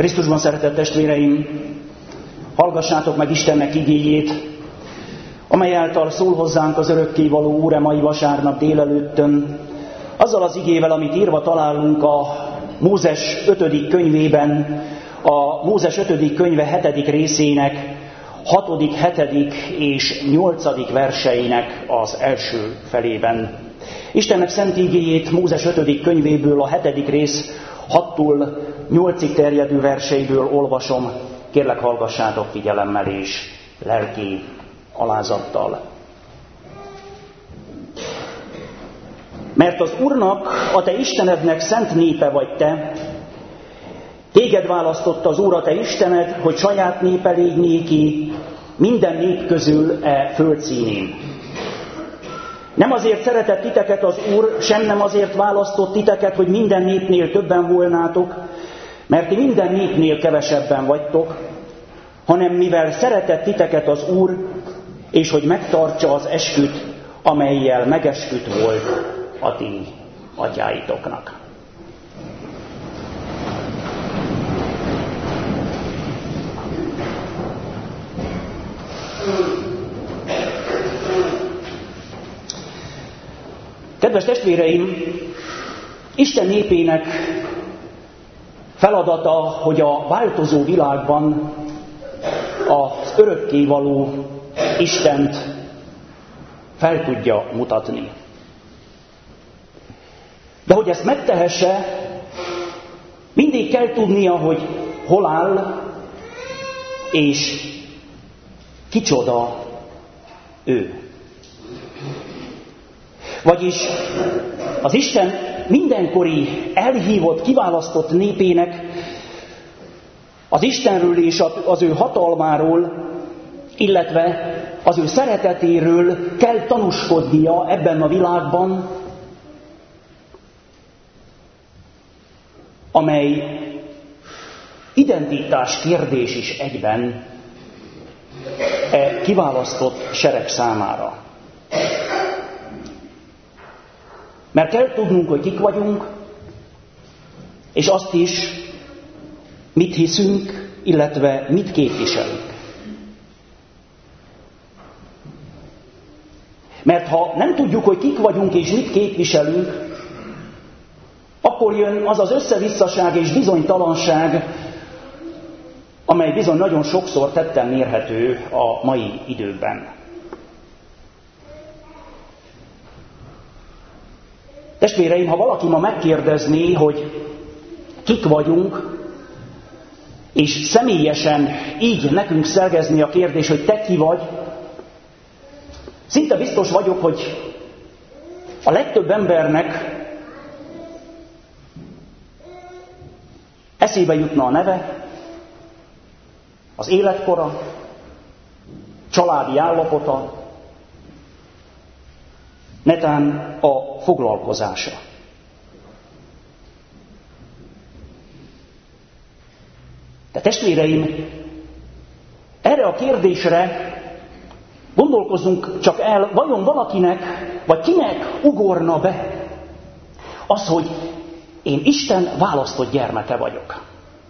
Krisztusban szeretett testvéreim, hallgassátok meg Istennek igéjét, amely által szól hozzánk az örökkévaló Úr mai vasárnap délelőttön, azzal az igével, amit írva találunk a Mózes 5. könyvében, a Mózes 5. könyve 7. részének 6., 7. és 8. verseinek az első felében. Istennek szent igéjét Mózes 5. könyvéből, a 7. rész 6-tól 8-ig terjedő verseiből olvasom. Kérlek, hallgassátok figyelemmel és lelki alázattal. Mert az Úrnak, a te Istenednek szent népe vagy te, téged választott az Úr, a te Istened, hogy saját népe légy néki minden nép közül földszínén. Nem azért szeretett titeket az Úr, sem nem azért választott titeket, hogy minden népnél többen volnátok, mert ti minden népnél kevesebben vagytok, hanem mivel szeretett titeket az Úr, és hogy megtartsa az esküt, amellyel megesküdt volt a ti atyáitoknak. Kedves testvéreim, Isten népének feladata, hogy a változó világban az örökkévaló Istent fel tudja mutatni. De hogy ezt megtehesse, mindig kell tudnia, hogy hol áll, és kicsoda ő. Vagyis az Isten mindenkori elhívott, kiválasztott népének az Istenről és az ő hatalmáról, illetve az ő szeretetéről kell tanúskodnia ebben a világban, amely identitás kérdés is egyben kiválasztott sereg számára. Mert kell tudnunk, hogy kik vagyunk, és azt is, mit hiszünk, illetve mit képviselünk. Mert ha nem tudjuk, hogy kik vagyunk és mit képviselünk, akkor jön az az összevisszaság és bizonytalanság, amely bizony nagyon sokszor tetten mérhető a mai időben. Testvéreim, ha valaki ma megkérdezné, hogy kik vagyunk, és személyesen így nekünk szergezni a kérdés, hogy te ki vagy, szinte biztos vagyok, hogy a legtöbb embernek eszébe jutna a neve, az életkora, családi állapota, netán a foglalkozása. De testvéreim, erre a kérdésre gondolkozzunk csak el, vajon valakinek, vagy kinek ugorna be az, hogy én Isten választott gyermeke vagyok.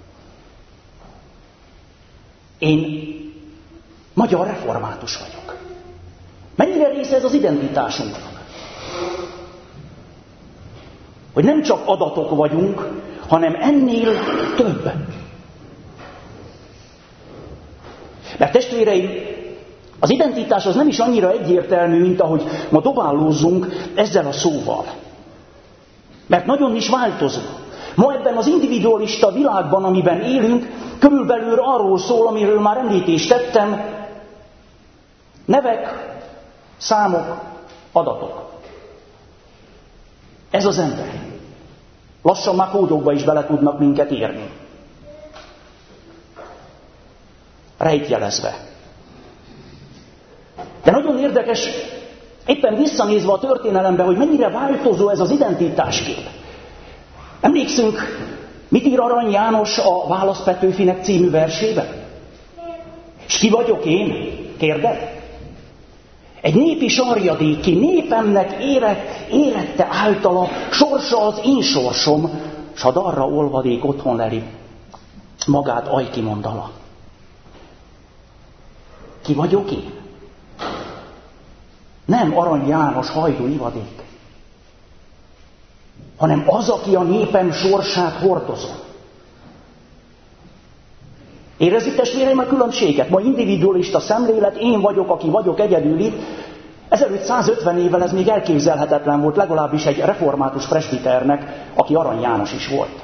Én magyar református vagyok. Mennyire része ez az identitásunknak? Hogy nem csak adatok vagyunk, hanem ennél több. Mert testvéreim, az identitás az nem is annyira egyértelmű, mint ahogy ma dobálózzunk ezzel a szóval. Mert nagyon is változó. Ma ebben az individualista világban, amiben élünk, körülbelül arról szól, amiről már említést tettem, nevek, számok, adatok. Ez az ember. Lassan már kódokba is bele tudnak minket írni. Rejtjelezve. De nagyon érdekes, éppen visszanézve a történelembe, hogy mennyire változó ez az identitáskép. Emlékszünk, mit ír Arany János a Válasz Petőfinek című versében? És ki vagyok én? Kérdez? Egy népi sarjadék, ki népemnek érette általa, sorsa az én sorsom, s ha darra olvadék otthon leli. magát ajkimondala. Ki vagyok én? Nem Arany János hajdú ivadék, hanem az, aki a népem sorsát hordozom. Érezzük, testvéreim, a különbséget? Ma individualista szemlélet, én vagyok, aki vagyok egyedül itt. Ezelőtt 150 évvel ez még elképzelhetetlen volt, legalábbis egy református presbiternek, aki Arany János is volt.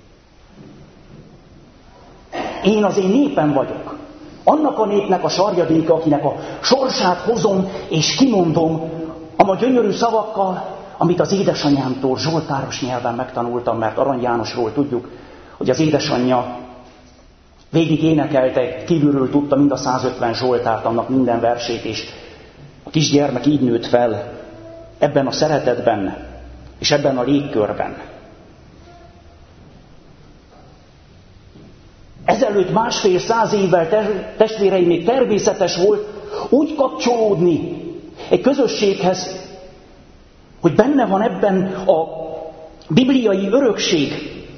Én az én népem vagyok. Annak a népnek a sarjadéka, akinek a sorsát hozom és kimondom, a gyönyörű szavakkal, amit az édesanyámtól zsoltáros nyelven megtanultam, mert Arany Jánosról tudjuk, hogy az édesanyja végig énekelte, kívülről tudta mind a 150 zsoltárt, annak minden versét, és a kisgyermek így nőtt fel, ebben a szeretetben, és ebben a légkörben. Ezelőtt 150 évvel, testvéreim, még természetes volt úgy kapcsolódni egy közösséghez, hogy benne van ebben a bibliai örökség,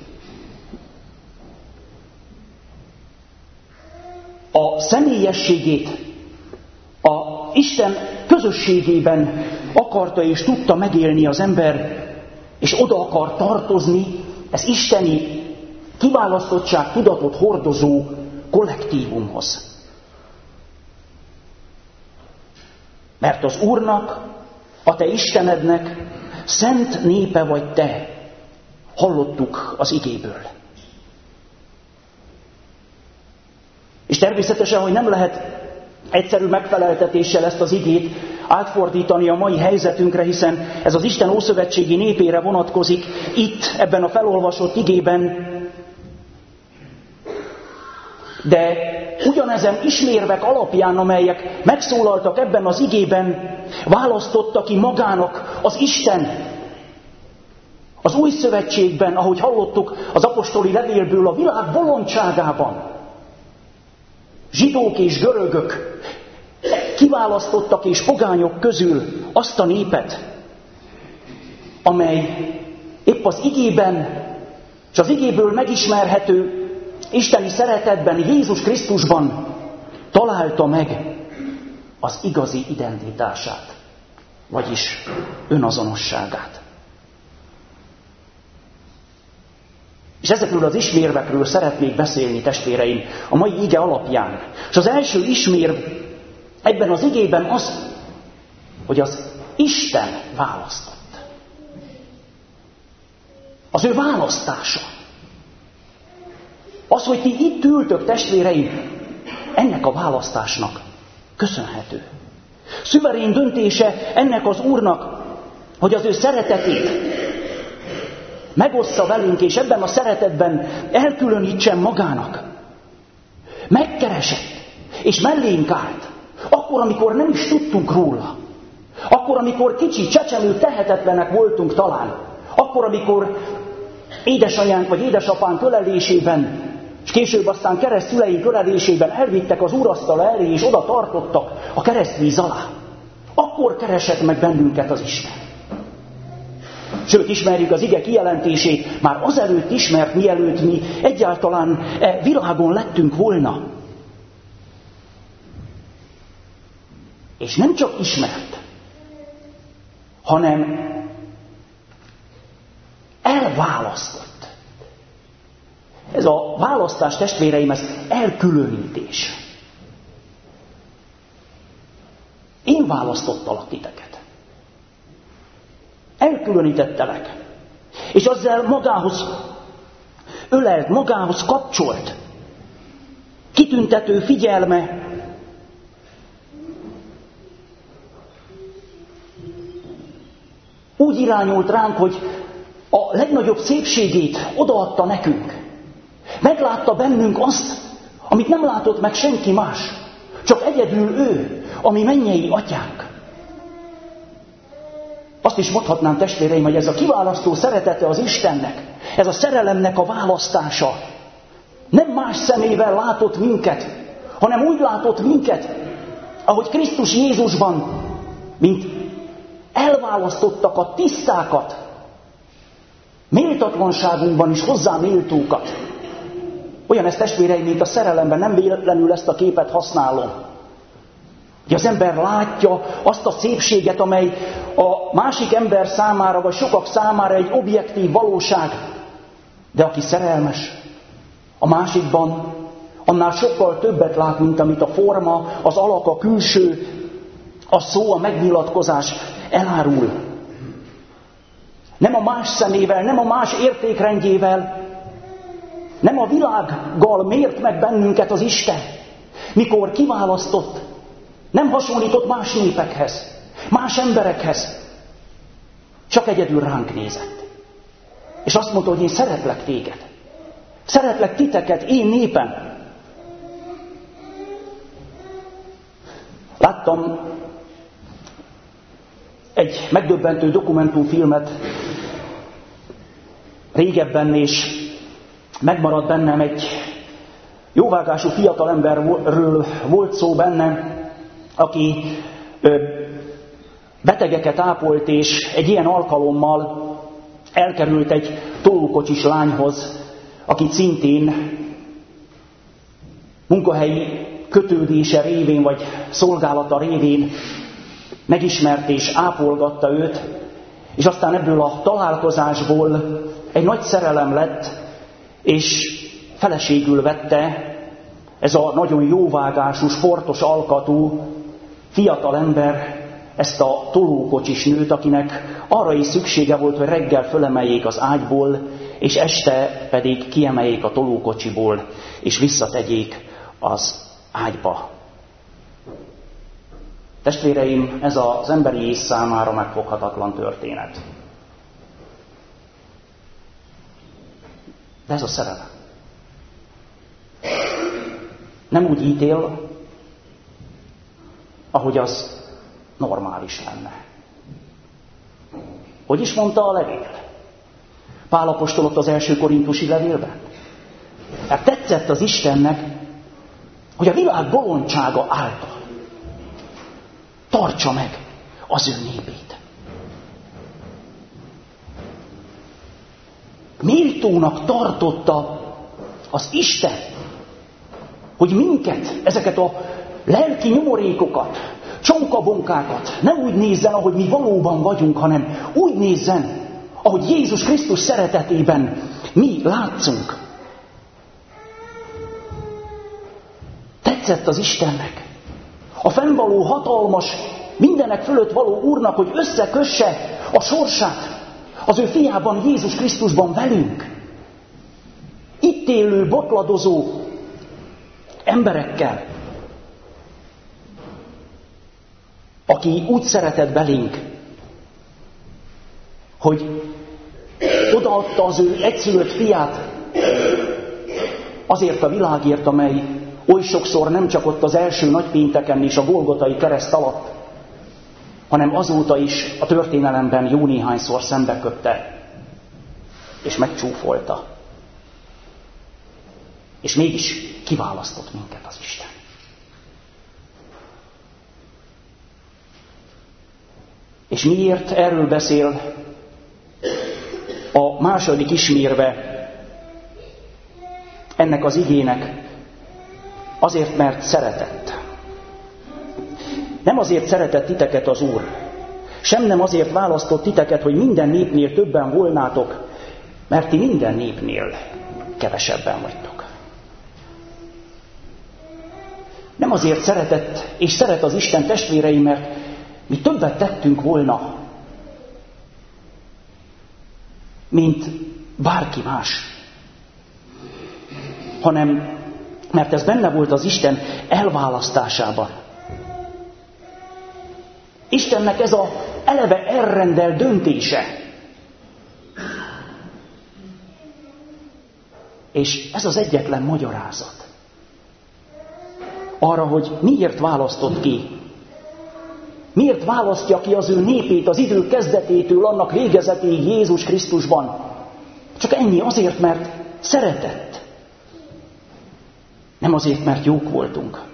a személyességét, a Isten közösségében akarta és tudta megélni az ember, és oda akar tartozni, ez isteni kiválasztottság tudatot hordozó kollektívumhoz. Mert az Úrnak, a te Istenednek szent népe vagy te, hallottuk az igéből. És természetesen, hogy nem lehet egyszerű megfeleltetéssel ezt az igét átfordítani a mai helyzetünkre, hiszen ez az Isten ószövetségi népére vonatkozik itt, ebben a felolvasott igében, de ugyanezen ismérvek alapján, amelyek megszólaltak ebben az igében, választotta ki magának az Isten. Az új szövetségben, ahogy hallottuk az apostoli levélből, a világ bolondságában, zsidók és görögök kiválasztottak és pogányok közül azt a népet, amely épp az igében, és az igéből megismerhető isteni szeretetben, Jézus Krisztusban találta meg az igazi identitását, vagyis önazonosságát. És ezekről az ismérvekről szeretnék beszélni, testvéreim, a mai ige alapján. És az első ismérv ebben az igében az, hogy az Isten választott. Az ő választása. Az, hogy ti itt ültök, testvéreim, ennek a választásnak köszönhető. Szuverén döntése ennek az Úrnak, hogy az ő szeretetét megossza velünk, és ebben a szeretetben elkülönítsen magának. Megkeresett, és mellénk állt. Akkor, amikor nem is tudtunk róla. Akkor, amikor kicsi, csecsemő, tehetetlenek voltunk talán. Akkor, amikor édesanyánk vagy édesapánk ölelésében, és később aztán keresztszüleink ölelésében elvittek az úrasztala elé, és oda tartottak a keresztvíz alá. Akkor keresett meg bennünket az Isten. Sőt, ismerjük az ige kijelentését, már azelőtt ismert, mielőtt mi egyáltalán világon lettünk volna. És nem csak ismert, hanem elválasztott. Ez a választás, testvéreim, ez elkülönítés. Én választottalak titeket. Elkülönítettelek. És azzal magához ölelt, magához kapcsolt. Kitüntető figyelme. Úgy irányult ránk, hogy a legnagyobb szépségét odaadta nekünk. Meglátta bennünk azt, amit nem látott meg senki más. Csak egyedül ő, ami mennyei atyánk. Azt is mondhatnám, testvéreim, hogy ez a kiválasztó szeretete az Istennek, ez a szerelemnek a választása. Nem más szemével látott minket, hanem úgy látott minket, ahogy Krisztus Jézusban, mint elválasztottakat, tisztákat, méltatlanságunkban is hozzá méltókat. Olyan ez, testvéreim, mint a szerelemben, nem véletlenül ezt a képet használom. Hogy az ember látja azt a szépséget, amely a másik ember számára, vagy sokak számára egy objektív valóság. De aki szerelmes, a másikban annál sokkal többet lát, mint amit a forma, az alak, a külső, a szó, a megnyilatkozás elárul. Nem a más szemével, nem a más értékrendjével, nem a világgal mért meg bennünket az Isten, mikor kiválasztott, nem hasonlított más népekhez, más emberekhez, csak egyedül ránk nézett. És azt mondta, hogy én szeretlek téged, szeretlek titeket, én népem. Láttam egy megdöbbentő dokumentumfilmet régebben, és megmaradt bennem, egy jóvágású fiatalemberről volt szó benne, aki betegeket ápolt, és egy ilyen alkalommal elkerült egy tolókocsis lányhoz, aki szintén munkahelyi kötődése révén, vagy szolgálata révén megismerte és ápolgatta őt, és aztán ebből a találkozásból egy nagy szerelem lett, és feleségül vette ez a nagyon jóvágású, sportos alkatú fiatal ember ezt a tolókocsis nőt, akinek arra is szüksége volt, hogy reggel fölemeljék az ágyból, és este pedig kiemeljék a tolókocsiból, és visszategyék az ágyba. Testvéreim, ez az emberi ész számára megfoghatatlan történet. De ez a szerelem. Nem úgy ítél, ahogy az normális lenne. Hogy is mondta a levél? Pál apostol ott az első korintusi levélben? Hát tetszett az Istennek, hogy a világ bolondsága által tartsa meg az ő népét. Méltónak tartotta az Isten, hogy minket, ezeket a lelki nyomorékokat, csonkabonkákat nem úgy nézzen, ahogy mi valóban vagyunk, hanem úgy nézzen, ahogy Jézus Krisztus szeretetében mi látszunk. Tetszett az Istennek, a fennvaló hatalmas, mindenek fölött való Úrnak, hogy összekösse a sorsát az ő fiában, Jézus Krisztusban velünk. Itt élő, botladozó emberekkel, aki úgy szeretett belénk, hogy odaadta az ő egyszülött fiát azért a világért, amely oly sokszor nem csak ott az első nagypénteken és a Golgotai kereszt alatt, hanem azóta is a történelemben jó néhányszor szembeköpte, és megcsúfolta. És mégis kiválasztott minket az Isten. És miért erről beszél a második ismérve ennek az igének? Azért, mert szeretett. Nem azért szeretett titeket az Úr, sem nem azért választott titeket, hogy minden népnél többen volnátok, mert ti minden népnél kevesebben vagytok. Nem azért szeretett és szeret az Isten, testvéreim, mert mi többet tettünk volna, mint bárki más, hanem mert ez benne volt az Isten elválasztásában. Istennek ez az eleve elrendelt döntése. És ez az egyetlen magyarázat arra, hogy miért választott ki. Miért választja ki az ő népét az idő kezdetétől annak végezetéig Jézus Krisztusban? Csak ennyi, azért, mert szeretett. Nem azért, mert jók voltunk.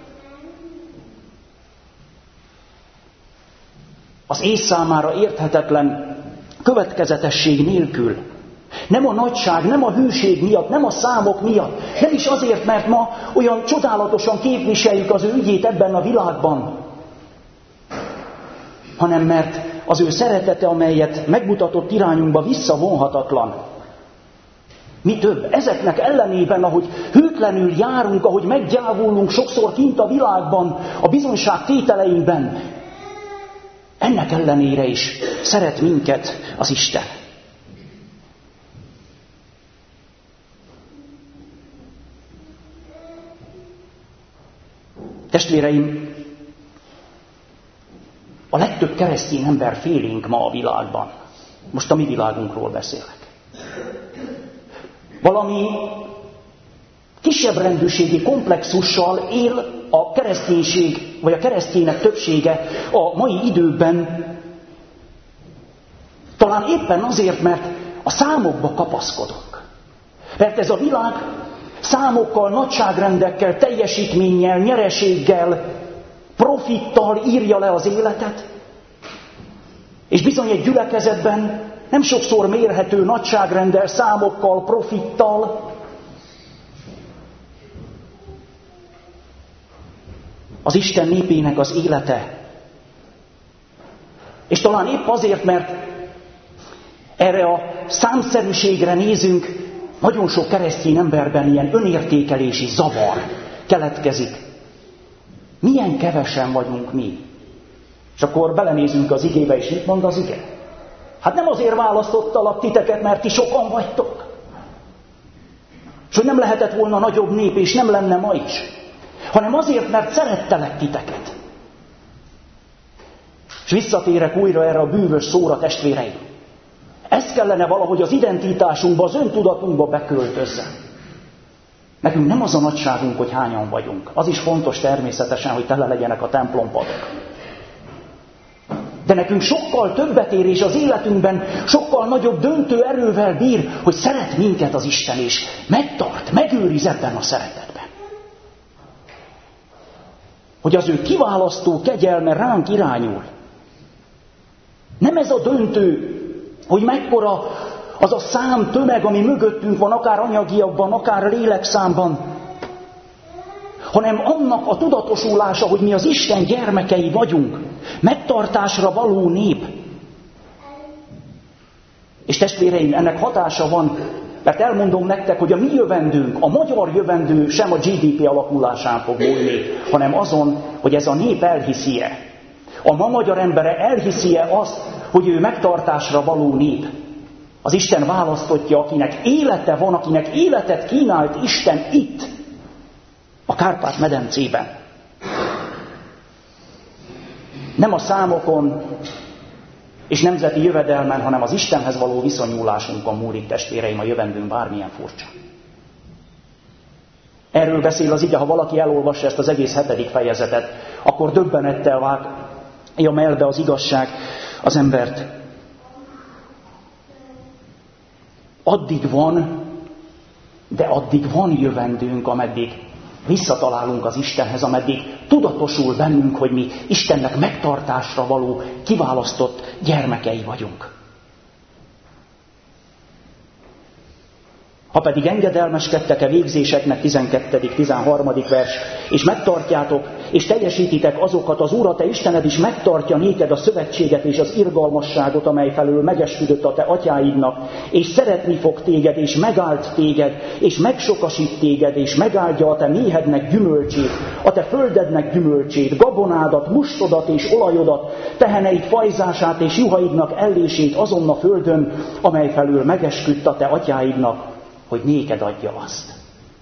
Az ész számára érthetetlen következetesség nélkül Nem a nagyság, nem a hűség miatt, nem a számok miatt, nem is azért, mert ma olyan csodálatosan képviseljük az ő ügyét ebben a világban, hanem mert az ő szeretete, amelyet megmutatott irányunkba, visszavonhatatlan. Mi több, ezeknek ellenében, ahogy hűtlenül járunk, ahogy meggyávulunk sokszor kint a világban, a bizonyság tételeinkben, ennek ellenére is szeret minket az Isten. Testvéreim, a legtöbb keresztény ember félénk ma a világban. Most a mi világunkról beszélek. Valami kisebb rendűségi komplexussal él a kereszténység, vagy a keresztények többsége a mai időben. Talán éppen azért, mert a számokba kapaszkodunk. Mert ez a világ számokkal, nagyságrendekkel, teljesítménnyel, nyereséggel, profittal írja le az életet, és bizony egy gyülekezetben nem sokszor mérhető nagyságrenddel, számokkal, profittal. Az Isten népének az élete. És talán épp azért, mert erre a számszerűségre nézünk, nagyon sok keresztény emberben ilyen önértékelési zavar keletkezik. Milyen kevesen vagyunk mi? És akkor belenézünk az igébe, és mit mond az ige? Hát nem azért választottalak titeket, mert ti sokan vagytok. És hogy nem lehetett volna nagyobb nép, és nem lenne ma is. Hanem azért, mert szerettelek titeket. És visszatérek újra erre a bűvös szóra, testvéreim. Ez kellene valahogy az identitásunkba, az öntudatunkba beköltözzen. Nekünk nem az a nagyságunk, hogy hányan vagyunk. Az is fontos természetesen, hogy tele legyenek a templompadok. De nekünk sokkal többet ér, és az életünkben sokkal nagyobb döntő erővel bír, hogy szeret minket az Isten, és megtart, megőriz ebben a szeretetben. Hogy az ő kiválasztó kegyelme ránk irányul. Nem ez a döntő, hogy mekkora az a szám, tömeg, ami mögöttünk van, akár anyagiakban, akár lélekszámban, hanem annak a tudatosulása, hogy mi az Isten gyermekei vagyunk, megtartásra való nép. És testvéreim, ennek hatása van, mert elmondom nektek, hogy a mi jövendőnk, a magyar jövendő sem a GDP alakulásán fog múlni, hanem azon, hogy ez a nép elhiszi-e. A ma magyar embere elhiszi-e azt, hogy ő megtartásra való nép. Az Isten választottja, akinek élete van, akinek életet kínált Isten itt, a Kárpát-medencében. Nem a számokon és nemzeti jövedelmen, hanem az Istenhez való viszonyulásunkon múlik, testvéreim, a jövendőnk bármilyen furcsa. Erről beszél az ige, ha valaki elolvassa ezt az egész 7. fejezetet, akkor döbbenettel vágja melbe az igazság az embert. Addig van jövendőnk, ameddig visszatalálunk az Istenhez, ameddig tudatosul bennünk, hogy mi Istennek megtartásra való, kiválasztott gyermekei vagyunk. Ha pedig engedelmeskedtek-e végzéseknek, 12.-13. vers, és megtartjátok, és teljesítitek azokat, az Úr, a te Istened is megtartja néked a szövetséget és az irgalmasságot, amely felől megesküdött a te atyáidnak, és szeretni fog téged, és megáld téged, és megsokasít téged, és megáldja a te méhednek gyümölcsét, a te földednek gyümölcsét, gabonádat, mustodat és olajodat, teheneid fajzását és juhaidnak ellését azon a földön, amely felől megesküdt a te atyáidnak, hogy néked adja azt.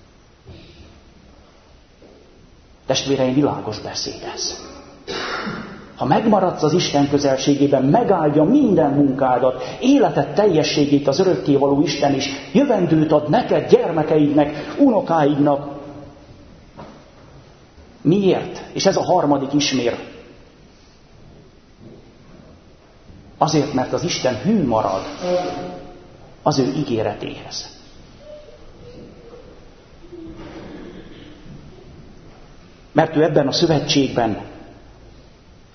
Testvéreim, világos beszéd ez. Ha megmaradsz az Isten közelségében, megáldja minden munkádat, életed teljességét az örökkévaló Isten is, jövendőt ad neked, gyermekeidnek, unokáidnak. Miért? És ez a harmadik ismér. Azért, mert az Isten hű marad az ő ígéretéhez. Mert ő ebben a szövetségben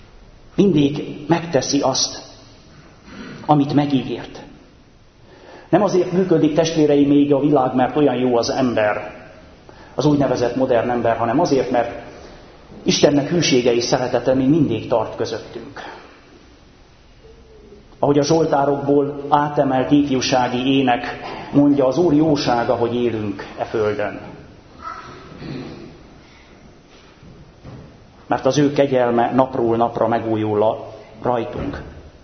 mindig megteszi azt, amit megígért. Nem azért működik, testvéreim, még a világ, mert olyan jó az ember, az úgynevezett modern ember, hanem azért, mert Istennek hűsége és szeretete még mindig tart közöttünk. Ahogy a Zsoltárokból átemelt ifjúsági ének mondja, az Úr jósága, hogy élünk e földön. Mert az ő kegyelme napról napra megújul rajtunk.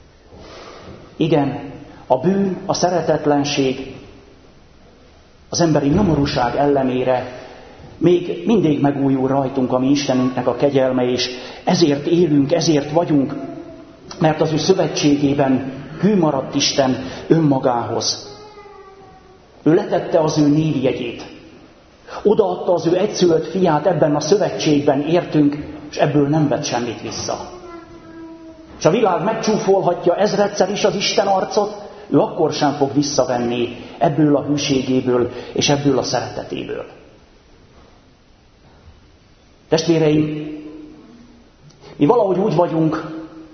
Igen, a bűn, a szeretetlenség, az emberi nyomorúság ellenére még mindig megújul rajtunk a mi Istenünknek a kegyelme, és ezért élünk, ezért vagyunk, mert az ő szövetségében hű maradt Isten önmagához. Ő letette az ő névjegyét. Odaadta az ő egyszülött fiát ebben a szövetségben értünk, és ebből nem vett semmit vissza. És a világ megcsúfolhatja ezredszer is az Isten arcot, ő akkor sem fog visszavenni ebből a hűségéből és ebből a szeretetéből. Testvéreim, mi valahogy úgy vagyunk,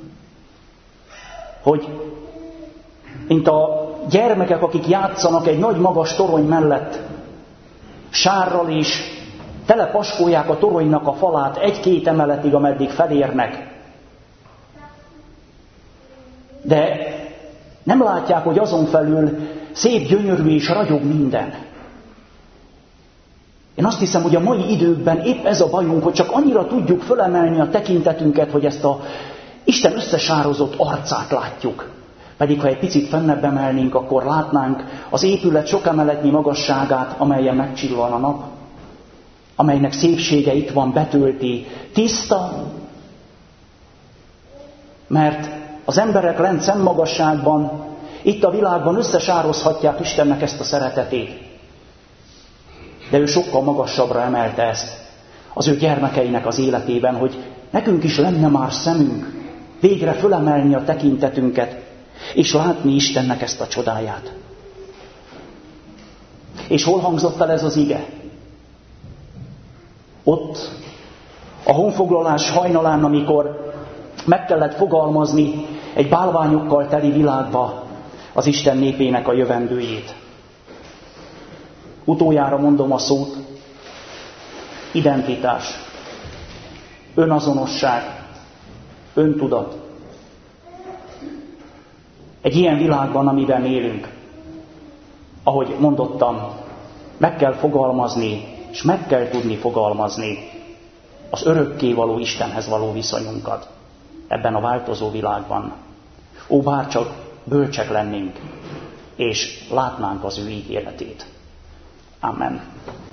hogy mint a gyermekek, akik játszanak egy nagy magas torony mellett, sárral és telepaskolják a toronynak a falát 1-2 emeletig, ameddig felérnek. De nem látják, hogy azon felül szép, gyönyörű és ragyog minden. Én azt hiszem, hogy a mai időkben épp ez a bajunk, hogy csak annyira tudjuk fölemelni a tekintetünket, hogy ezt a Isten összesározott arcát látjuk. Pedig ha egy picit fennebb emelnénk, akkor látnánk az épület sok emeletnyi magasságát, amelyen megcsillan a nap, amelynek szépsége itt van, betölti, tiszta, mert az emberek lent szemmagasságban, itt a világban összesározhatják Istennek ezt a szeretetét. De ő sokkal magasabbra emelte ezt az ő gyermekeinek az életében, hogy nekünk is lenne már szemünk végre fölemelni a tekintetünket, és látni Istennek ezt a csodáját. És hol hangzott el ez az ige? Ott, a honfoglalás hajnalán, amikor meg kellett fogalmazni egy bálványokkal teli világba az Isten népének a jövendőjét. Utoljára mondom a szót: identitás, önazonosság, öntudat. Egy ilyen világban, amiben élünk, ahogy mondottam, meg kell fogalmazni, és meg kell tudni fogalmazni az örökkévaló Istenhez való viszonyunkat ebben a változó világban. Ó, bárcsak bölcsek lennénk, és látnánk az ő ígéretét. Amen.